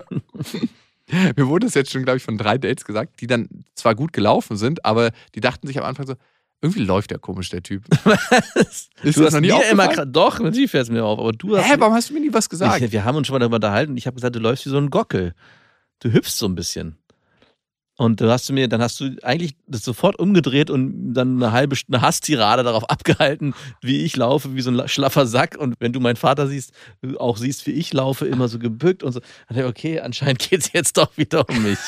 Speaker 6: Mir wurde es jetzt schon, glaube ich, von 3 Dates gesagt, die dann zwar gut gelaufen sind, aber die dachten sich am Anfang so, irgendwie läuft der komisch, der Typ.
Speaker 5: Was?
Speaker 6: Ist
Speaker 5: Du
Speaker 6: das
Speaker 5: hast
Speaker 6: noch nie
Speaker 5: mir
Speaker 6: aufgefallen?
Speaker 5: immer doch, natürlich fällt es mir auf, aber du hast...
Speaker 6: Warum hast du mir nie was gesagt?
Speaker 5: Wir haben uns schon mal darüber unterhalten und ich habe gesagt, du läufst wie so ein Gockel. Du hüpfst so ein bisschen. Und dann hast du eigentlich das sofort umgedreht und dann eine Hasstirade darauf abgehalten, wie ich laufe, wie so ein schlaffer Sack. Und wenn du meinen Vater siehst, auch siehst, wie ich laufe, immer so gebückt und so. Dann dachte ich, okay, anscheinend geht es jetzt doch wieder um mich.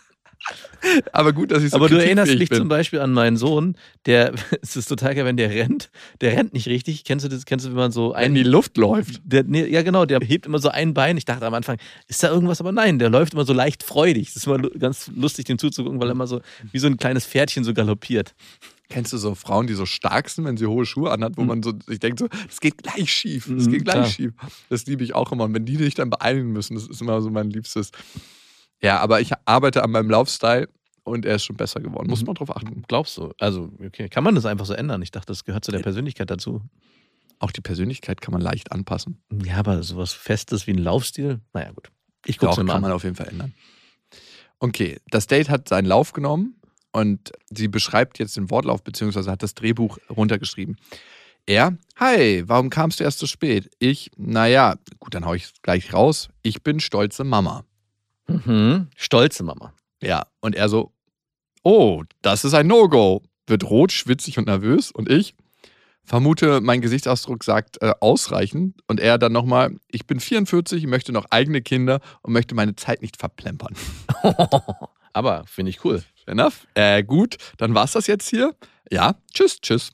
Speaker 6: Aber gut, dass ich so
Speaker 5: Aber du erinnerst
Speaker 6: kritikfähig
Speaker 5: dich
Speaker 6: bin.
Speaker 5: zum Beispiel an meinen Sohn, es ist total geil, wenn der rennt nicht richtig. Kennst du, wenn man so
Speaker 6: in die Luft läuft.
Speaker 5: Ja genau, der hebt immer so ein Bein. Ich dachte am Anfang, ist da irgendwas? Aber nein, der läuft immer so leicht freudig. Das ist immer ganz lustig, dem zuzugucken, weil er immer so wie so ein kleines Pferdchen so galoppiert.
Speaker 6: Kennst du so Frauen, die so stark sind, wenn sie hohe Schuhe anhat, wo man so, ich denke so, das geht gleich schief,
Speaker 5: klar.
Speaker 6: Das liebe ich auch immer. Und wenn die sich dann beeilen müssen, das ist immer so mein Liebstes. Ja, aber ich arbeite an meinem Laufstyle und er ist schon besser geworden. Muss man drauf achten.
Speaker 5: Glaubst du? Also, okay. Kann man das einfach so ändern? Ich dachte, das gehört zu der Persönlichkeit dazu.
Speaker 6: Auch die Persönlichkeit kann man leicht anpassen.
Speaker 5: Ja, aber sowas Festes wie ein Laufstil? Naja, gut. Ich guck's mir mal
Speaker 6: kann
Speaker 5: an.
Speaker 6: man auf jeden Fall ändern. Okay, das Date hat seinen Lauf genommen und sie beschreibt jetzt den Wortlauf, beziehungsweise hat das Drehbuch runtergeschrieben. Er, hi, warum kamst du erst so spät? Ich, naja, gut, dann hau ich gleich raus. Ich bin stolze Mama.
Speaker 5: Mhm. Stolze Mama.
Speaker 6: Ja, und er so, oh, das ist ein No-Go. Wird rot, schwitzig und nervös. Und ich, Vermute, mein Gesichtsausdruck sagt ausreichend. Und er dann nochmal, ich bin 44, möchte noch eigene Kinder und möchte meine Zeit nicht verplempern.
Speaker 5: Aber finde ich cool.
Speaker 6: Fair enough. Gut, dann war's das jetzt hier. Ja, tschüss.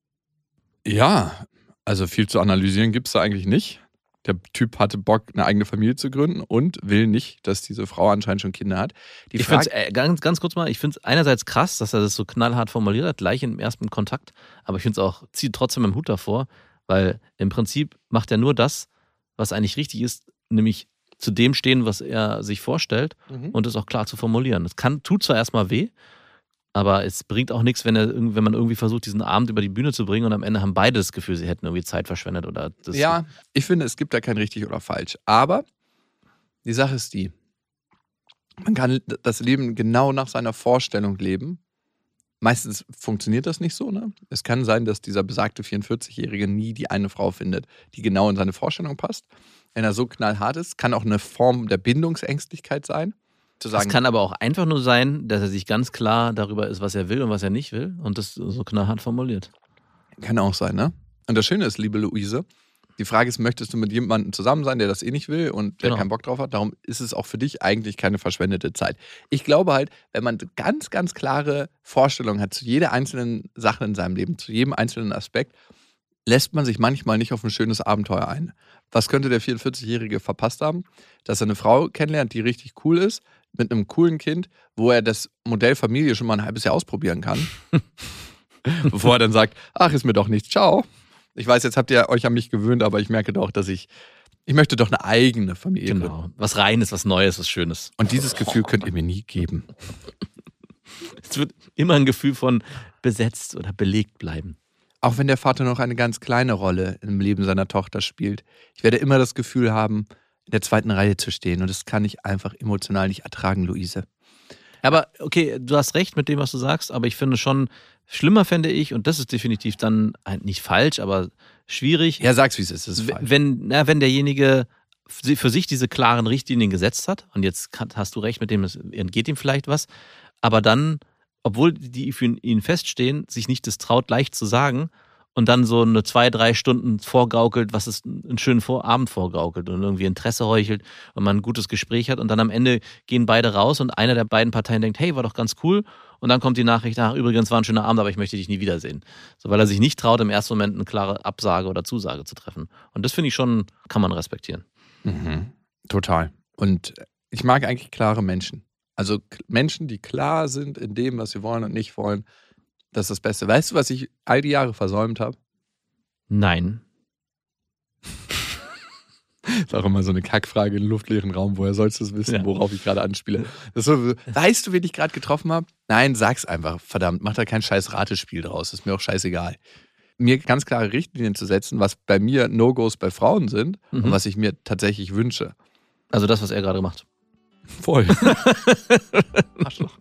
Speaker 6: Ja, also viel zu analysieren gibt's da eigentlich nicht. Der Typ hatte Bock, eine eigene Familie zu gründen und will nicht, dass diese Frau anscheinend schon Kinder hat.
Speaker 5: Ich finde es, ganz kurz mal, ich finde es einerseits krass, dass er das so knallhart formuliert hat, gleich im ersten Kontakt, aber ich finde es auch, zieht trotzdem im Hut davor, weil im Prinzip macht er nur das, was eigentlich richtig ist, nämlich zu dem stehen, was er sich vorstellt und es auch klar zu formulieren. Das tut zwar erstmal weh, aber es bringt auch nichts, wenn man irgendwie versucht, diesen Abend über die Bühne zu bringen und am Ende haben beide das Gefühl, sie hätten irgendwie Zeit verschwendet. Oder das.
Speaker 6: Ja, ich finde, es gibt da kein richtig oder falsch. Aber die Sache ist die, man kann das Leben genau nach seiner Vorstellung leben. Meistens funktioniert das nicht so. Ne? Es kann sein, dass dieser besagte 44-Jährige nie die eine Frau findet, die genau in seine Vorstellung passt. Wenn er so knallhart ist, kann auch eine Form der Bindungsängstlichkeit sein.
Speaker 5: Es kann aber auch einfach nur sein, dass er sich ganz klar darüber ist, was er will und was er nicht will und das so knallhart formuliert.
Speaker 6: Kann auch sein, ne? Und das Schöne ist, liebe Luise, die Frage ist, möchtest du mit jemandem zusammen sein, der das eh nicht will und der keinen Bock drauf hat? Darum ist es auch für dich eigentlich keine verschwendete Zeit. Ich glaube halt, wenn man ganz, ganz klare Vorstellungen hat zu jeder einzelnen Sache in seinem Leben, zu jedem einzelnen Aspekt, lässt man sich manchmal nicht auf ein schönes Abenteuer ein. Was könnte der 44-Jährige verpasst haben? Dass er eine Frau kennenlernt, die richtig cool ist, mit einem coolen Kind, wo er das Modell Familie schon mal ein halbes Jahr ausprobieren kann. Bevor er dann sagt, ach, ist mir doch nichts, ciao. Ich weiß, jetzt habt ihr euch an mich gewöhnt, aber ich merke doch, dass ich möchte doch eine eigene Familie.
Speaker 5: Genau, was Reines, was Neues, was Schönes.
Speaker 6: Und dieses Gefühl könnt ihr mir nie geben.
Speaker 5: Es wird immer ein Gefühl von besetzt oder belegt bleiben.
Speaker 6: Auch wenn der Vater noch eine ganz kleine Rolle im Leben seiner Tochter spielt. Ich werde immer das Gefühl haben, in der zweiten Reihe zu stehen. Und das kann ich einfach emotional nicht ertragen, Luise.
Speaker 5: Aber okay, du hast recht mit dem, was du sagst, aber ich finde schon, schlimmer fände ich, und das ist definitiv dann nicht falsch, aber schwierig.
Speaker 6: Ja, sag's wie es ist, das ist falsch.
Speaker 5: Wenn derjenige für sich diese klaren Richtlinien gesetzt hat, und jetzt hast du recht mit dem, es entgeht ihm vielleicht was, aber dann, obwohl die für ihn feststehen, sich nicht das traut, leicht zu sagen, und dann so eine 2-3 Stunden vorgaukelt, was es einen schönen Abend vorgaukelt und irgendwie Interesse heuchelt und man ein gutes Gespräch hat und dann am Ende gehen beide raus und einer der beiden Parteien denkt, hey, war doch ganz cool und dann kommt die Nachricht, ach, übrigens war ein schöner Abend, aber ich möchte dich nie wiedersehen. So, weil er sich nicht traut, im ersten Moment eine klare Absage oder Zusage zu treffen. Und das finde ich schon, kann man respektieren.
Speaker 6: Mhm. Total. Und ich mag eigentlich klare Menschen. Also Menschen, die klar sind in dem, was sie wollen und nicht wollen. Das ist das Beste. Weißt du, was ich all die Jahre versäumt habe?
Speaker 5: Nein.
Speaker 6: Das ist auch immer so eine Kackfrage in luftleeren Raum. Woher sollst du es wissen, worauf ich gerade anspiele? Das ist so, weißt du, wen ich gerade getroffen habe? Nein, sag's einfach. Verdammt, mach da kein scheiß Ratespiel draus. Ist mir auch scheißegal. Mir ganz klare Richtlinien zu setzen, was bei mir No-Gos bei Frauen sind und was ich mir tatsächlich wünsche.
Speaker 5: Also das, was er gerade macht.
Speaker 6: Voll. Arschloch.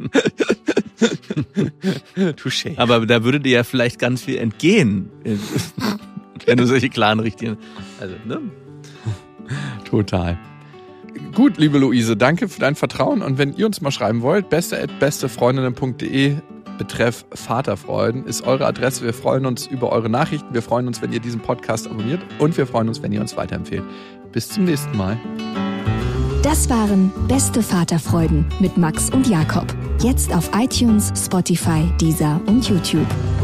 Speaker 6: Touché.
Speaker 5: Aber da würde dir ja vielleicht ganz viel entgehen, wenn du solche klaren Richtlinien. Also, ne?
Speaker 6: Total. Gut, liebe Luise, danke für dein Vertrauen. Und wenn ihr uns mal schreiben wollt, beste@bestefreundinnen.de betreff Vaterfreuden ist eure Adresse. Wir freuen uns über eure Nachrichten. Wir freuen uns, wenn ihr diesen Podcast abonniert. Und wir freuen uns, wenn ihr uns weiterempfehlt. Bis zum nächsten Mal.
Speaker 2: Das waren Beste Vaterfreuden mit Max und Jakob. Jetzt auf iTunes, Spotify, Deezer und YouTube.